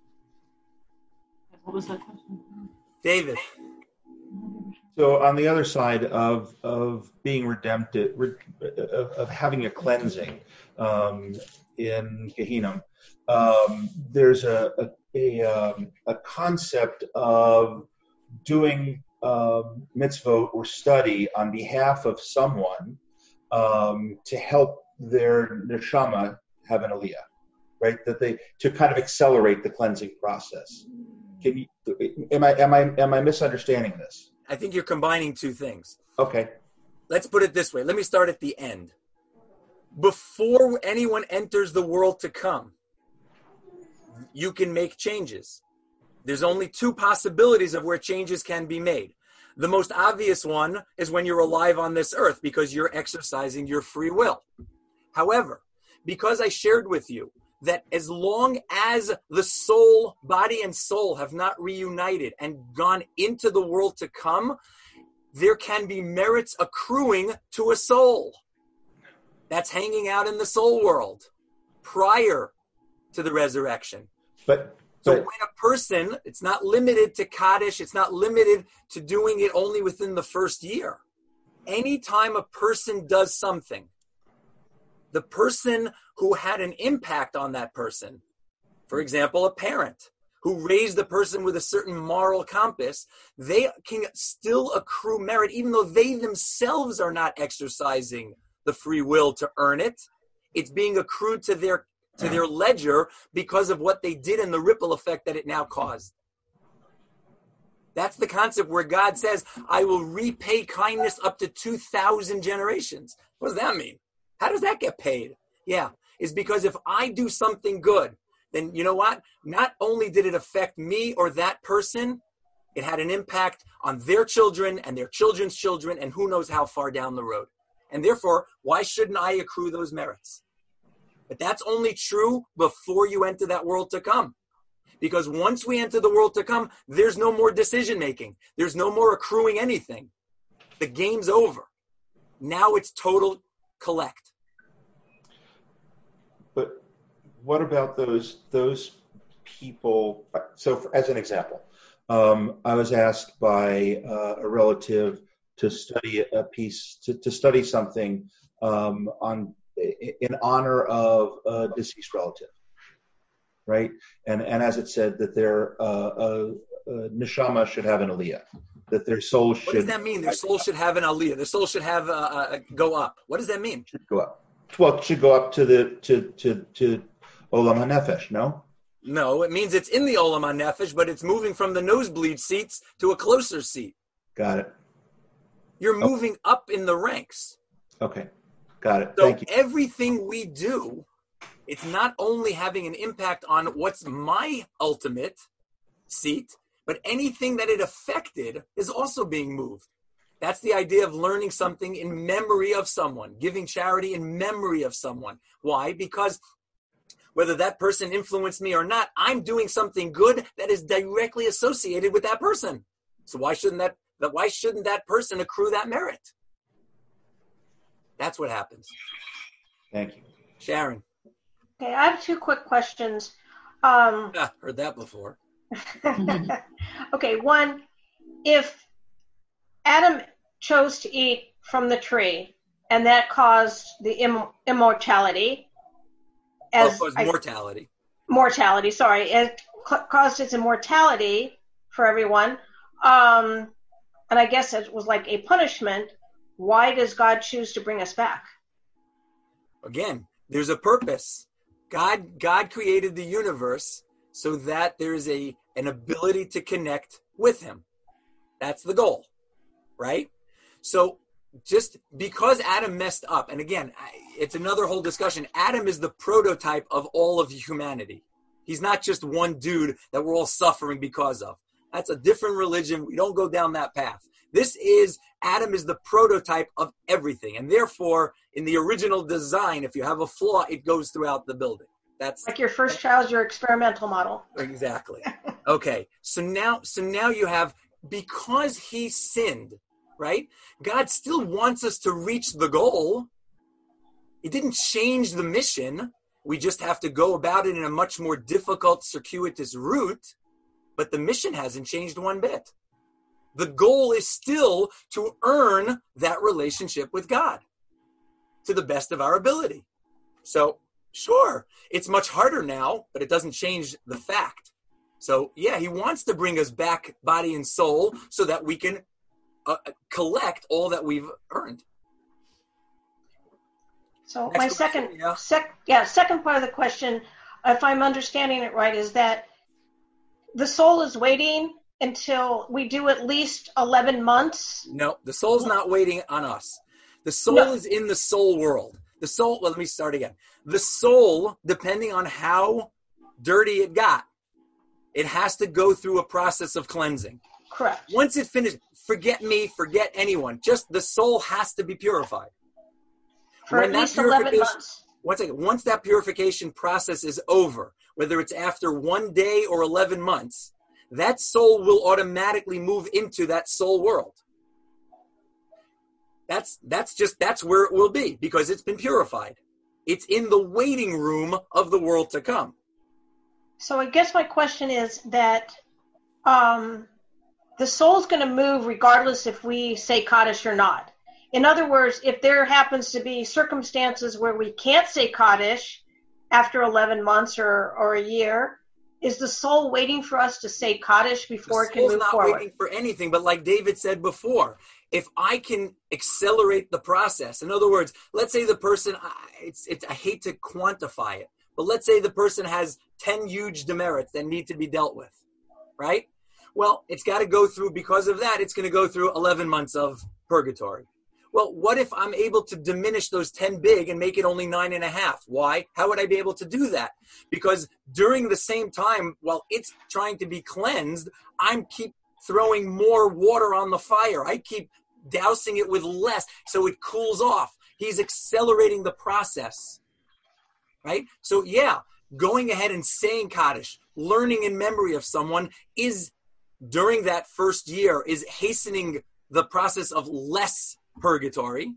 E: What was that question?
A: David.
B: So on the other side of of being redempted, of, of having a cleansing um, in Gehinnom, um, there's a a, a, um, a concept of doing um, mitzvot or study on behalf of someone um, to help their neshama have an aliyah, right? That they to kind of accelerate the cleansing process. Can you, am I am I am I misunderstanding this?
A: I think you're combining two things.
B: Okay.
A: Let's put it this way. Let me start at the end. Before anyone enters the world to come, you can make changes. There's only two possibilities of where changes can be made. The most obvious one is when you're alive on this earth because you're exercising your free will. However, because I shared with you that as long as the soul, body and soul have not reunited and gone into the world to come, there can be merits accruing to a soul that's hanging out in the soul world prior to the resurrection.
B: But,
A: so
B: but
A: when a person, it's not limited to Kaddish, it's not limited to doing it only within the first year. Anytime a person does something, the person who had an impact on that person, for example, a parent who raised the person with a certain moral compass, they can still accrue merit, even though they themselves are not exercising the free will to earn it. It's being accrued to their to their ledger because of what they did and the ripple effect that it now caused. That's the concept where God says, I will repay kindness up to two thousand generations. What does that mean? How does that get paid? Yeah, it's because if I do something good, then you know what? Not only did it affect me or that person, it had an impact on their children and their children's children and who knows how far down the road. And therefore, why shouldn't I accrue those merits? But that's only true before you enter that world to come. Because once we enter the world to come, there's no more decision making. There's no more accruing anything. The game's over. Now it's total collect.
B: But what about those those people? So, for, as an example, um, I was asked by uh, a relative to study a piece, to, to study something um, on in honor of a deceased relative, right? And and as it said that their uh, uh, uh, neshama should have an aliyah, that their soul should.
A: What does that mean? Their soul should have an aliyah. Their soul should have uh, uh, go up. What does that mean?
B: Should go up. Well, it should go up to the to to to Olam HaNefesh, no?
A: No, it means it's in the Olam HaNefesh, but it's moving from the nosebleed seats to a closer seat.
B: Got it.
A: You're moving oh. up in the ranks.
B: Okay, got it.
A: So
B: Thank you.
A: Everything we do, it's not only having an impact on what's my ultimate seat, but anything that it affected is also being moved. That's the idea of learning something in memory of someone, giving charity in memory of someone. Why? Because whether that person influenced me or not, I'm doing something good that is directly associated with that person. So why shouldn't that, that why shouldn't that person accrue that merit? That's what happens.
B: Thank you.
A: Sharon.
H: Okay, I have two quick questions. Um,
A: Ah, heard that before.
H: okay, one, if Adam chose to eat from the tree, and that caused the Im- immortality. As
A: oh, it caused
H: I,
A: mortality.
H: Mortality, sorry. It ca- caused its immortality for everyone. Um, and I guess it was like a punishment. Why does God choose to bring us back?
A: Again, there's a purpose. God, God created the universe so that there's a an ability to connect with him. That's the goal. Right? So just because Adam messed up, and again, it's another whole discussion. Adam is the prototype of all of humanity. He's not just one dude that we're all suffering because of. That's a different religion. We don't go down that path. This is, Adam is the prototype of everything. And therefore, in the original design, if you have a flaw, it goes throughout the building. That's
H: like your first child's your experimental model.
A: Exactly. Okay. So now, so now you have, because he sinned, right? God still wants us to reach the goal, It didn't change the mission. We just have to go about it in a much more difficult, circuitous route, but the mission hasn't changed one bit. The goal is still to earn that relationship with God to the best of our ability. So, sure, it's much harder now, but it doesn't change the fact. So, yeah, he wants to bring us back body and soul so that we can uh, collect all that we've earned.
H: So
A: Next
H: my
A: question,
H: second,
A: yeah.
H: sec, yeah, second part of the question, if I'm understanding it right, is that the soul is waiting until we do at least eleven months.
A: No, the soul's not waiting on us. The soul
H: No.
A: is in the soul world. The soul, well, let me start again. The soul, depending on how dirty it got, it has to go through a process of cleansing.
H: Correct.
A: Once it finishes, forget me, forget anyone. Just the soul has to be purified.
H: For
A: When
H: at
A: that
H: least eleven
A: purification-
H: months.
A: One second. Once that purification process is over, whether it's after one day or eleven months, that soul will automatically move into that soul world. That's that's just that's where it will be because it's been purified. It's in the waiting room of the world to come.
H: So I guess my question is that um, the soul's going to move regardless if we say Kaddish or not. In other words, if there happens to be circumstances where we can't say Kaddish after eleven months or, or a year, is the soul waiting for us to say Kaddish before
A: The
H: it can
A: soul's
H: move
A: not
H: forward?
A: waiting for anything, but like David said before, if I can accelerate the process, in other words, let's say the person, it's, it's, I hate to quantify it, but let's say the person has ten huge demerits that need to be dealt with, right? Well, it's got to go through, because of that, it's going to go through eleven months of purgatory. Well, what if I'm able to diminish those ten big and make it only nine and a half? Why? How would I be able to do that? Because during the same time, while it's trying to be cleansed, I'm keep throwing more water on the fire. I keep dousing it with less so it cools off. He's accelerating the process, right? So yeah, going ahead and saying Kaddish, learning in memory of someone is, during that first year, is hastening the process of less purgatory.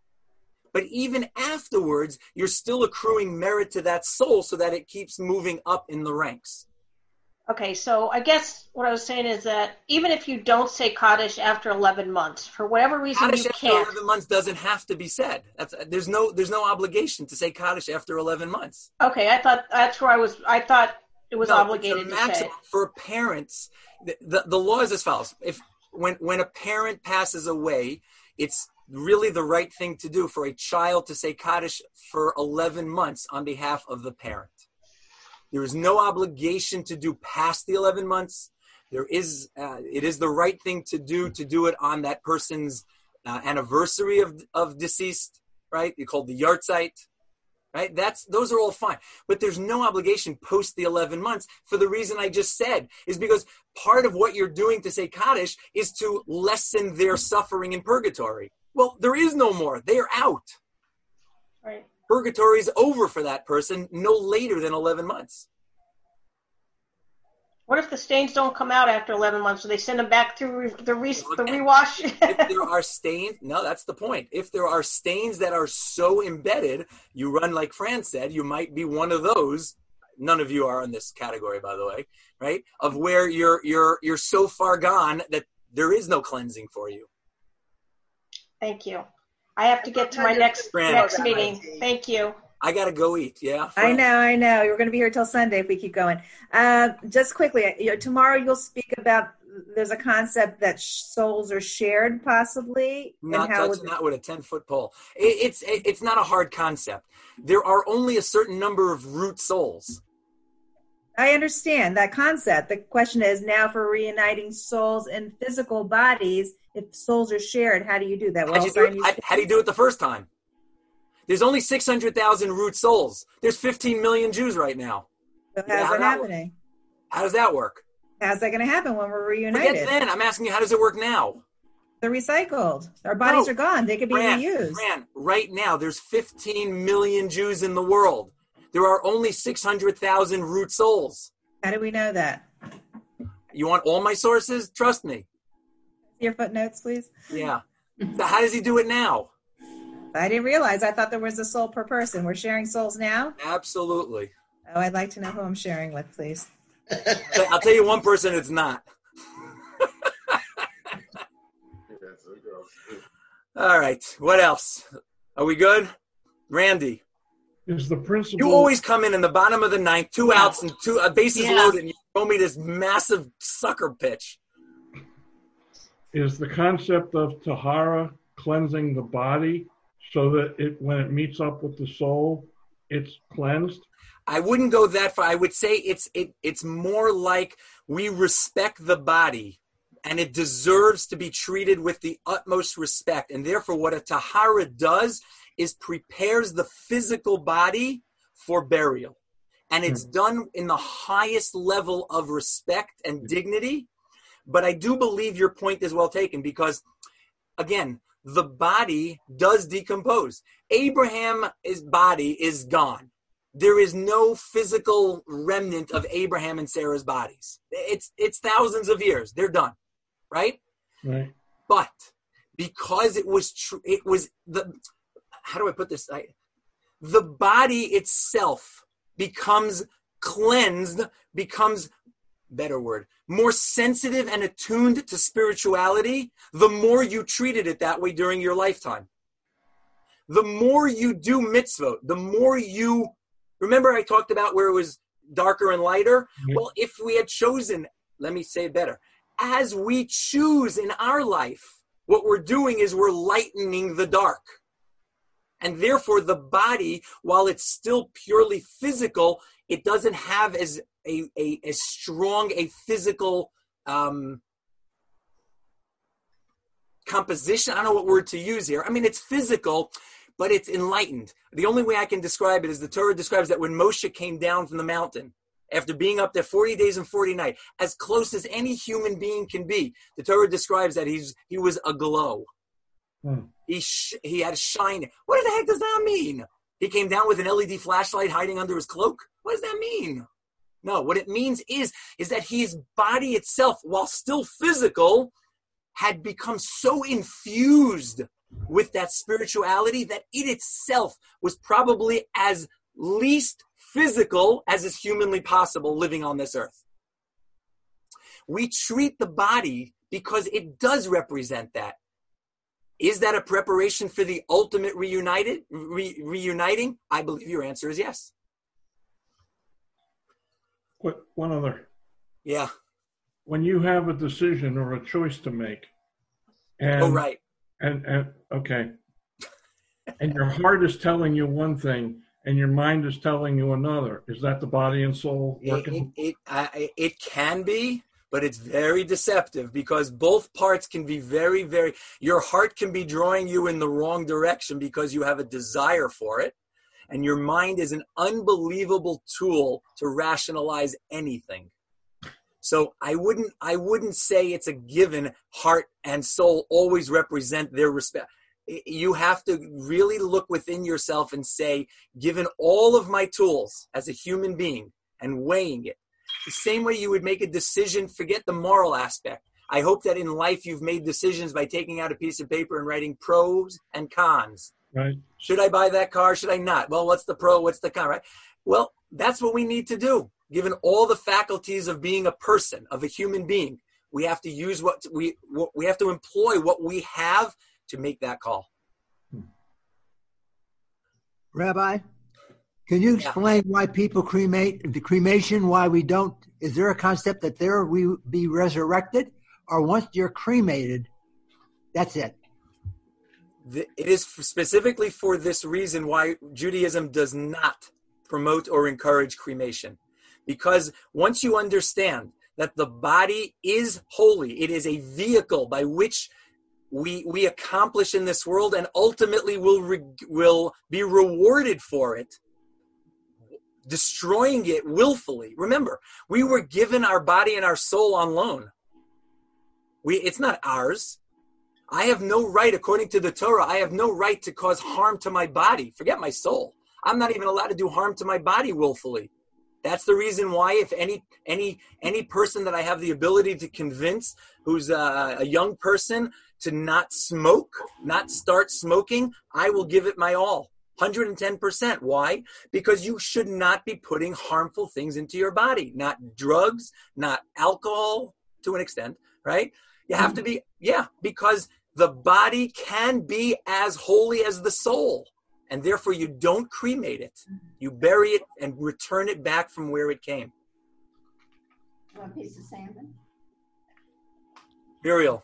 A: But even afterwards, you're still accruing merit to that soul so that it keeps moving up in the ranks.
H: Okay, so I guess what I was saying is that even if you don't say Kaddish after eleven months, for whatever reason
A: Kaddish
H: you
A: after
H: can't.
A: eleven months doesn't have to be said. That's, there's no there's no obligation to say Kaddish after eleven months.
H: Okay, I thought that's where I was. I thought it was
A: No,
H: obligated
A: it's a
H: to say.
A: maximum for parents. The, the, the law is as follows. If when when a parent passes away, it's really the right thing to do for a child to say Kaddish for eleven months on behalf of the parent. There is no obligation to do past the eleven months. There is, uh, it is the right thing to do to do it on that person's uh, anniversary of of deceased, right? You call the Yartzeit, right? That's those are all fine, but there's no obligation post the eleven months for the reason I just said, is because part of what you're doing to say Kaddish is to lessen their suffering in purgatory. Well, there is no more. They are out.
H: Right.
A: Purgatory is over for that person no later than eleven months.
H: What if the stains don't come out after eleven months? Do they send them back through re- the, re-
A: Well,
H: the
A: again,
H: rewash?
A: If there are stains, no, that's the point. If there are stains that are so embedded, you run, like Fran said, you might be one of those. None of you are in this category, by the way, right? Of where you're you're you're so far gone that there is no cleansing for you.
H: Thank you. I have to get to my next
A: Fran,
H: next meeting. Thank you.
A: I gotta go eat. Yeah,
C: I
A: Fran?
C: know, I know. We're going to be here till Sunday if we keep going. Uh, just quickly, you know, tomorrow you'll speak about, there's a concept that souls are shared possibly.
A: Not
C: and how
A: touching
C: would-
A: that with a ten-foot pole. It, it's it, it's not a hard concept. There are only a certain number of root souls.
C: I understand that concept. The question is now for reuniting souls in physical bodies, if souls are shared, how do you do that?
A: How'd
C: Well,
A: you do it? How, how do you do it the first time? There's only six hundred thousand root souls. There's fifteen million Jews right now.
C: So
A: Yeah,
C: how's
A: how
C: that
A: that
C: happening?
A: How does that work?
C: How's that going to happen when we're
A: Forget
C: reunited?
A: then. I'm asking you, how does it work now?
C: They're recycled. Our bodies
A: No.
C: are gone. They could be
A: Fran,
C: reused.
A: Fran, right now, there's fifteen million Jews in the world. There are only six hundred thousand root souls.
C: How do we know that?
A: You want all my sources? Trust me.
C: Your footnotes, please.
A: Yeah. So how does he do it now?
C: I didn't realize. I thought there was a soul per person. We're sharing souls now?
A: Absolutely.
C: Oh, I'd like to know who I'm sharing with, please.
A: I'll tell you one person it's not. All right. What else? Are we good? Randy.
I: Is the principle...
A: You always come in in the bottom of the ninth, two
D: Yeah.
A: outs and two uh, bases
D: Yeah.
A: loaded, and you throw me this massive sucker pitch.
I: Is the concept of tahara cleansing the body so that it, when it meets up with the soul, it's cleansed?
A: I wouldn't go that far. I would say it's it it's more like we respect the body and it deserves to be treated with the utmost respect. And therefore, what a tahara does is prepares the physical body for burial. And it's
I: Hmm.
A: done in the highest level of respect and dignity. But I do believe your point is well taken because, again, the body does decompose. Abraham's body is gone. There is no physical remnant of Abraham and Sarah's bodies. It's it's thousands of years. They're done, right?
I: Right.
A: But because it was true, it was the, how do I put this? I, the body itself becomes cleansed, becomes, better word, more sensitive and attuned to spirituality, the more you treated it that way during your lifetime. The more you do mitzvot, the more you, remember I talked about where it was darker and lighter?
I: Mhm.
A: Well, if we had chosen, let me say it better, as we choose in our life, what we're doing is we're lightening the dark. And therefore the body, while it's still purely physical, it doesn't have as a, a, as strong a physical um, composition. I don't know what word to use here. I mean, it's physical, but it's enlightened. The only way I can describe it is the Torah describes that when Moshe came down from the mountain, after being up there forty days and forty nights, as close as any human being can be, the Torah describes that he's he was aglow.
I: Hmm.
A: He sh- he had a shine. What the heck does that mean? He came down with an L E D flashlight hiding under his cloak? What does that mean? No, what it means is, is that his body itself, while still physical, had become so infused with that spirituality that it itself was probably as least physical as is humanly possible living on this earth. We treat the body because it does represent that. Is that a preparation for the ultimate reunited, re- reuniting? I believe your answer is yes.
I: Quick, one other.
A: Yeah.
I: When you have a decision or a choice to make, and
A: Oh, right.
I: and, and okay, and your heart is telling you one thing, and your mind is telling you another, is that the body and soul
A: It,
I: working?
A: it, it, I, it can be, but it's very deceptive because both parts can be very, very, your heart can be drawing you in the wrong direction because you have a desire for it. And your mind is an unbelievable tool to rationalize anything. So I wouldn't, I wouldn't say it's a given heart and soul always represent their respect. You have to really look within yourself and say, given all of my tools as a human being and weighing it, the same way you would make a decision, forget the moral aspect. I hope that in life you've made decisions by taking out a piece of paper and writing pros and cons.
I: Right.
A: Should I buy that car? Should I not? Well, what's the pro? What's the con, right? Well, that's what we need to do. Given all the faculties of being a person, of a human being, we have to use what we, what, we have to employ what we have to make that call.
J: Rabbi, can you explain why people cremate, the cremation, why we don't? Is there a concept that there we be resurrected, or once you're cremated, that's it?
A: It is specifically for this reason why Judaism does not promote or encourage cremation. Because once you understand that the body is holy, it is a vehicle by which we we accomplish in this world and ultimately will re, will be rewarded for it. Destroying it willfully. Remember, we were given our body and our soul on loan. We it's not ours. I have no right, according to the Torah, I have no right to cause harm to my body. Forget my soul. I'm not even allowed to do harm to my body willfully. That's the reason why if any any any person that I have the ability to convince who's a, a young person to not smoke, not start smoking, I will give it my all. one hundred ten percent. Why? Because you should not be putting harmful things into your body. Not drugs, not alcohol to an extent, right? You have to be, yeah, because the body can be as holy as the soul. And therefore you don't cremate it. You bury it and return it back from where it came.
K: Want a piece of salmon?
A: Muriel.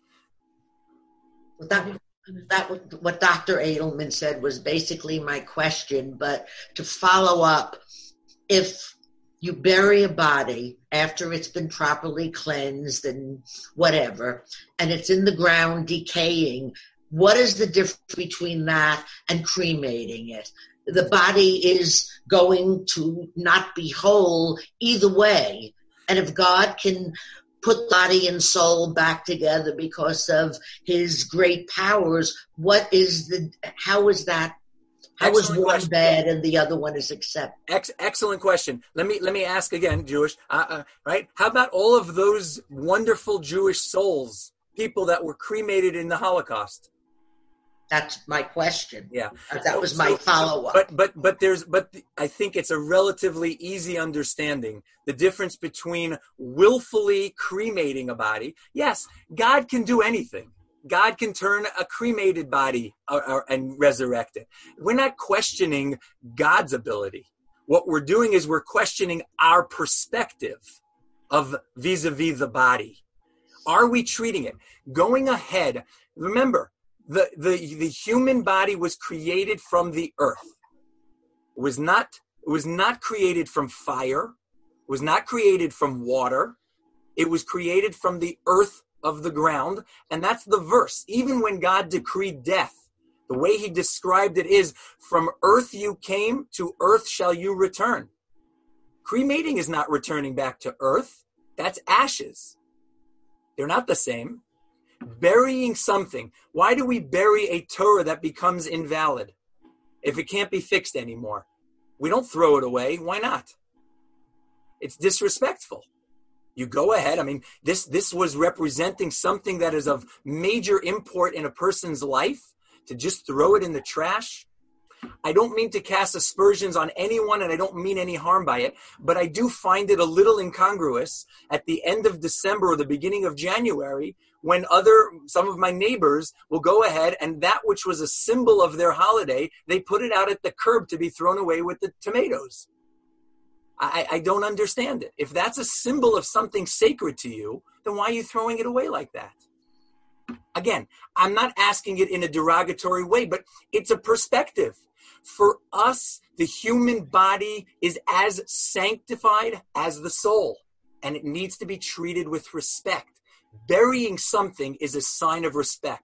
D: That, that what Doctor Edelman said was basically my question, but to follow up, if you bury a body after it's been properly cleansed and whatever, and it's in the ground decaying, what is the difference between that and cremating it? The body is going to not be whole either way. And if God can put body and soul back together because of his great powers, what is the, how is that, how is one question. Bad and the other one is accepted?
A: Ex- excellent question. Let me, let me ask again, Jewish, uh, uh, right? How about all of those wonderful Jewish souls, people that were cremated in the Holocaust?
D: That's my question.
A: Yeah.
D: That was my follow-up.
A: But, but, but there's, but I think it's a relatively easy understanding. The difference between willfully cremating a body. Yes, God can do anything. God can turn a cremated body or, or, and resurrect it. We're not questioning God's ability. What we're doing is we're questioning our perspective of vis-a-vis the body. Are we treating it? Going ahead, remember, The, the the human body was created from the earth. It was not, it was not created from fire. It was not created from water. It was created from the earth of the ground. And that's the verse. Even when God decreed death, the way he described it is, from earth you came, to earth shall you return. Cremating is not returning back to earth. That's ashes. They're not the same. Burying something. Why do we bury a Torah that becomes invalid if it can't be fixed anymore? We don't throw it away. Why not? It's disrespectful. You go ahead. I mean, this, this was representing something that is of major import in a person's life. To just throw it in the trash. I don't mean to cast aspersions on anyone, and I don't mean any harm by it, but I do find it a little incongruous at the end of December or the beginning of January when other, some of my neighbors will go ahead and that which was a symbol of their holiday, they put it out at the curb to be thrown away with the tomatoes. I, I don't understand it. If that's a symbol of something sacred to you, then why are you throwing it away like that? Again, I'm not asking it in a derogatory way, but it's a perspective. For us, the human body is as sanctified as the soul, and it needs to be treated with respect. Burying something is a sign of respect.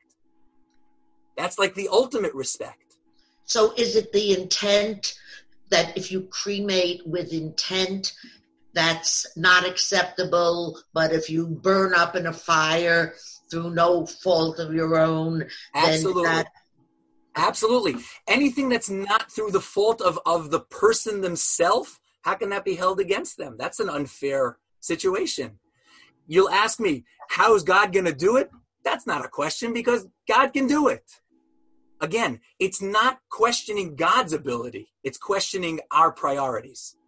A: That's like the ultimate respect.
D: So is it the intent that if you cremate with intent, that's not acceptable, but if you burn up in a fire through no fault of your own,
A: Absolutely.
D: then that...
A: Absolutely. Anything that's not through the fault of, of the person themselves, how can that be held against them? That's an unfair situation. You'll ask me, how is God going to do it? That's not a question, because God can do it. Again, it's not questioning God's ability. It's questioning our priorities.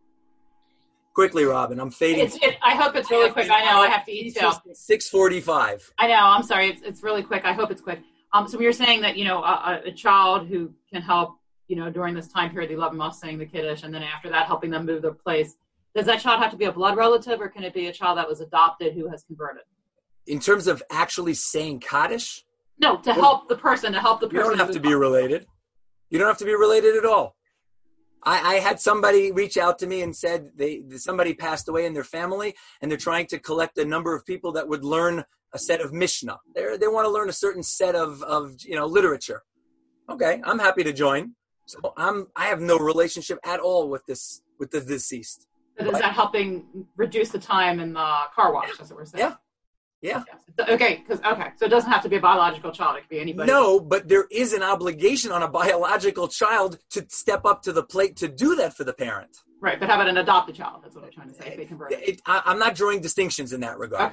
A: Quickly, Robin, I'm fading.
E: It's, it, I hope it's really quick. I know I have to eat too.
A: six forty-five.
E: I know. I'm sorry. It's, it's really quick. I hope it's quick. Um, so we were saying that, you know, a, a child who can help, you know, during this time period, the eleven months saying the Kiddush, and then after that, helping them move their place. Does that child have to be a blood relative, or can it be a child that was adopted who has converted?
A: In terms of actually saying Kaddish?
E: No, to help the person, to help the person.
A: You don't have to be related. You don't have to be related at all. I, I had somebody reach out to me and said they somebody passed away in their family, and they're trying to collect a number of people that would learn a set of Mishnah. They they want to learn a certain set of, of you know literature. Okay, I'm happy to join. So I'm I have no relationship at all with this with the deceased.
E: But is but, that helping reduce the time in the car wash? That's what we're saying.
A: Yeah. Yeah.
E: Yes. Okay. Because okay, so it doesn't have to be a biological child. It could be anybody.
A: No, but there is an obligation on a biological child to step up to the plate to do that for the parent.
E: Right, but how about an adopted child? That's what I'm trying to say. If they convert.
A: It, I, I'm not drawing distinctions in that regard.
E: Okay.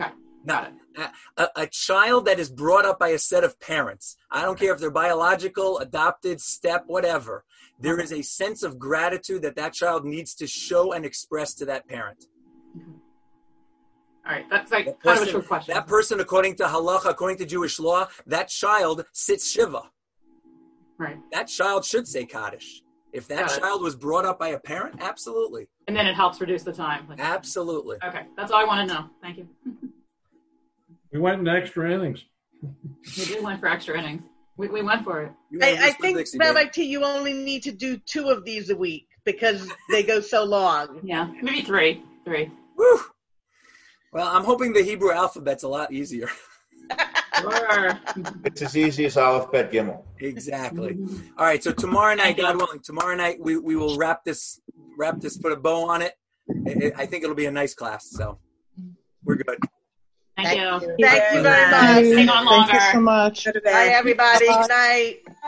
A: No, a, a child that is brought up by a set of parents. I don't care if they're biological, adopted, step, whatever. There is a sense of gratitude that that child needs to show and express to that parent.
E: All right, that's like
A: That
E: kind of a
A: person,
E: true question.
A: that person, according to halacha, according to Jewish law, that child sits shiva.
E: Right.
A: That child should say Kaddish. If that
E: Got it.
A: child was brought up by a parent, absolutely.
E: And then it helps reduce the time. Like,
A: Absolutely.
E: okay, that's all I want to know. Thank you.
I: We went in extra innings.
E: We did went for extra innings. We, we went for it.
A: You wanna
L: I, I
A: whisper,
L: think,
A: Dixie, baby?
L: Rabbi T, you only need to do two of these a week because they go so long.
E: Yeah, maybe three. Three.
A: Woo! Well, I'm hoping the Hebrew alphabet's a lot easier.
E: Sure.
B: It's as easy as Aleph Bet Gimel.
A: Exactly. All right. So tomorrow night, God willing, tomorrow night we, we will wrap this, wrap this, put a bow on it. It- it- I think it'll be a nice class. So we're good.
E: Thank, you.
L: Thank you very much.
E: Hang on
F: Thank you
E: longer.
F: so much.
L: Bye, everybody. Good night.